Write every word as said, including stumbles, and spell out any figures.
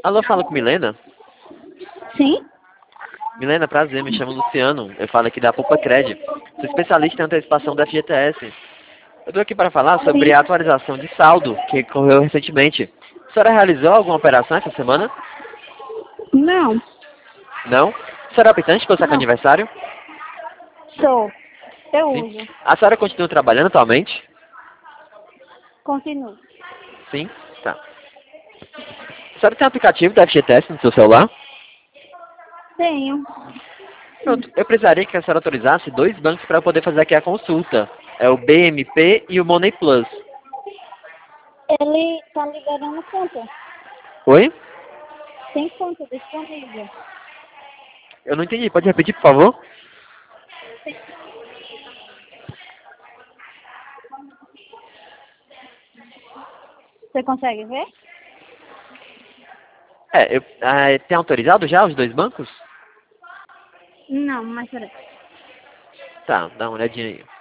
Alô, fala com Milena? Sim? Milena, prazer, me chamo Luciano. Eu falo aqui da Poupa Cred. Sou especialista em antecipação da F G T S. Eu estou aqui para falar sobre Sim. a atualização de saldo que ocorreu recentemente. A senhora realizou alguma operação essa semana? Não. Não? A senhora é optante pelo seu Não. aniversário? Sou. Eu Sim. uso. A senhora continua trabalhando atualmente? Continuo. Sim? Tá. A senhora tem aplicativo da F G T S no seu celular? Tenho. Pronto, eu precisaria que a senhora autorizasse dois bancos para eu poder fazer aqui a consulta. É o B M P e o Money Plus. Ele tá liberando conta. Oi? Tem conta disponível. Eu não entendi. Pode repetir, por favor? Você consegue ver? É, eu, ah, tem autorizado já os dois bancos? Não, mas peraí. Tá, dá uma olhadinha aí.